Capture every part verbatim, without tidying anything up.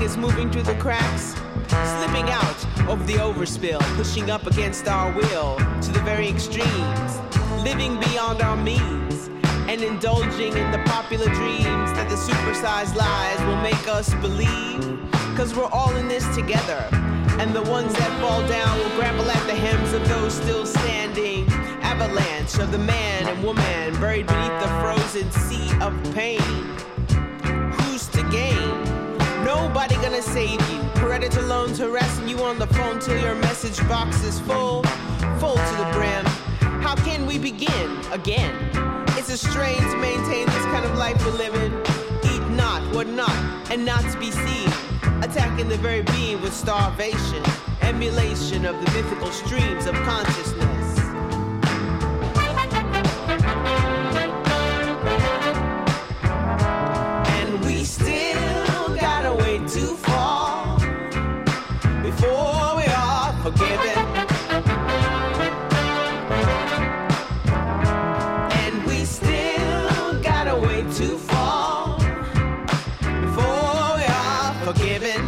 is moving through the cracks, slipping out of the overspill, pushing up against our will to the very extremes, living beyond our means, and indulging in the popular dreams that the supersized lies will make us believe. Cause we're all in this together, and the ones that fall down will grapple at the hems of those still standing. Avalanche of the man and woman buried beneath the frozen sea of pain. Who's to gain? Nobody gonna save you. Predator loans harassing you on the phone till your message box is full, full to the brim. How can we begin again? It's a strain to maintain this kind of life we're living. Eat not, what not, and not to be seen. Attacking the very being with starvation, emulation of the mythical streams of consciousness. And we still gotta wait to fall before we are forgiven. And we still gotta wait to fall before we are forgiven.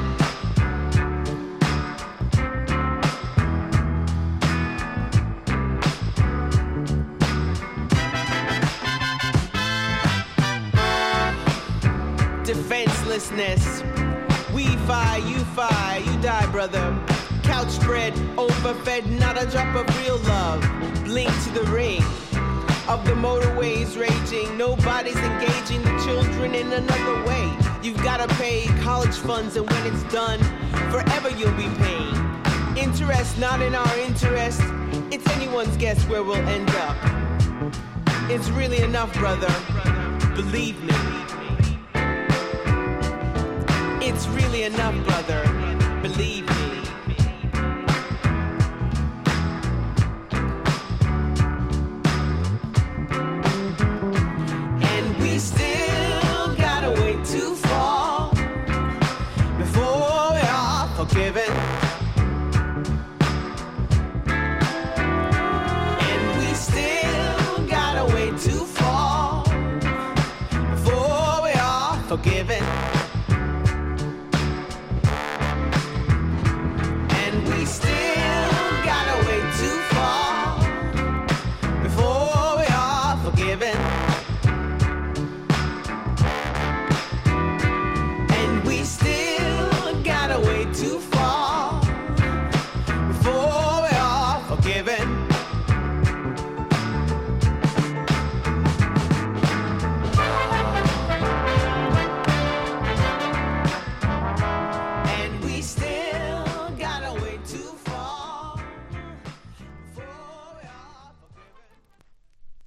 Defenselessness. We fi, you fi, you die, brother. Couch spread, overfed, not a drop of real love. Blink to the ring of the motorways raging. Nobody's engaging the children in another way. You've gotta pay college funds, and when it's done, forever you'll be paying. Interest not in our interest. It's anyone's guess where we'll end up. It's really enough, brother. Believe me. It's really enough, brother. Believe me. And we still gotta wait to fall before we are forgiven. And we still gotta wait to fall before we are forgiven.